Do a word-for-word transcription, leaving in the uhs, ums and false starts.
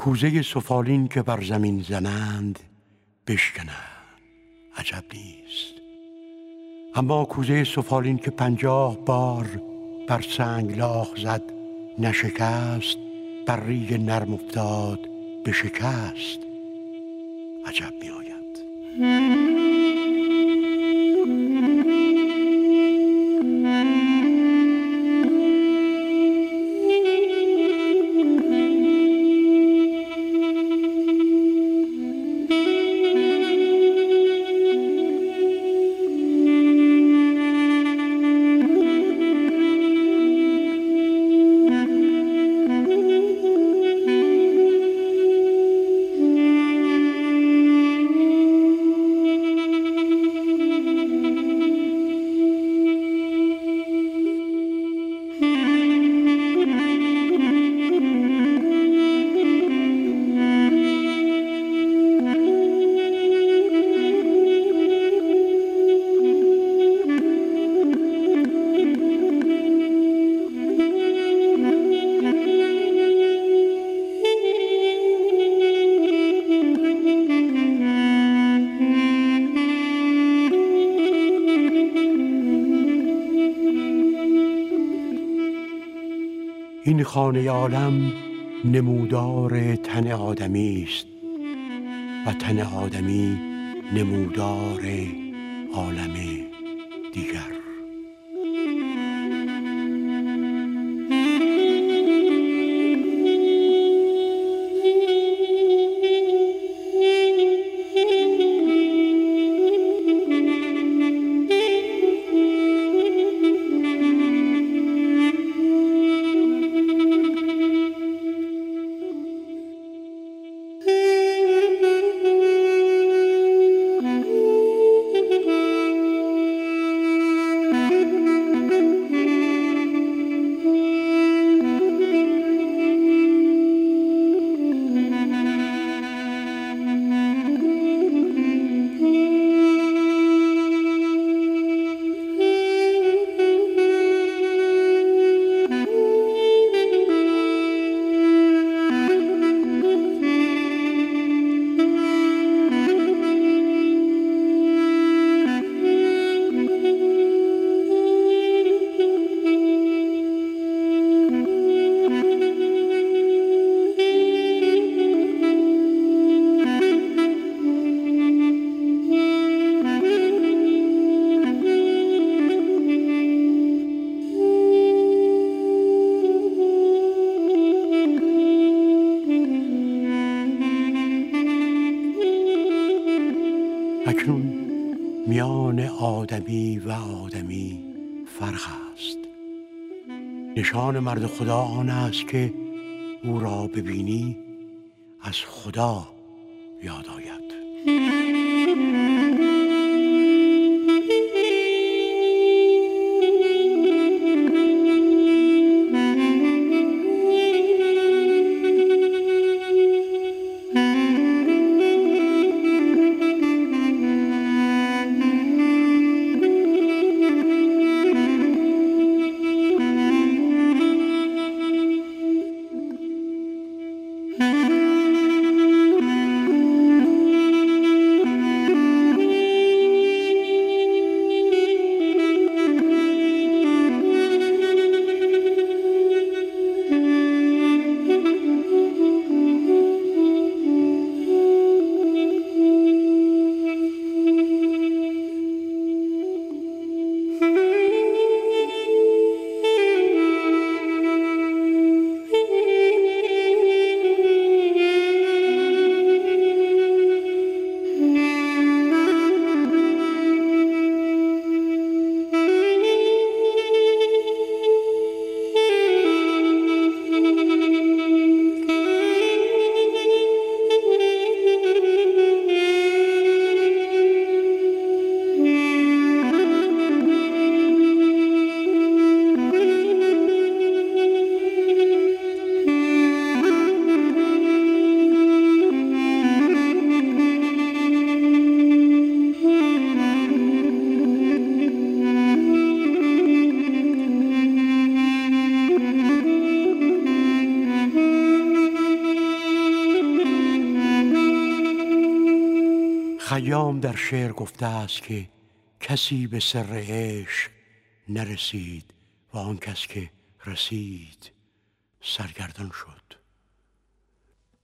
کوزه سفالین که بر زمین زنند بشکنند عجب نیست، اما کوزه سفالین که پنجاه بار بر سنگلاخ زد نشکست، بر ریگ نرم افتاد بشکست عجب می آید. این خانه عالم نمودار تن آدمی است و تن آدمی نمودار عالم دیگر. اکنون میان آدمی و آدمی فرق است. نشان مرد خدا آن است که او را ببینی از خدا یاد آید. خیام در شعر گفته است که کسی به سر عشق نرسید و آن کس که رسید سرگردان شد.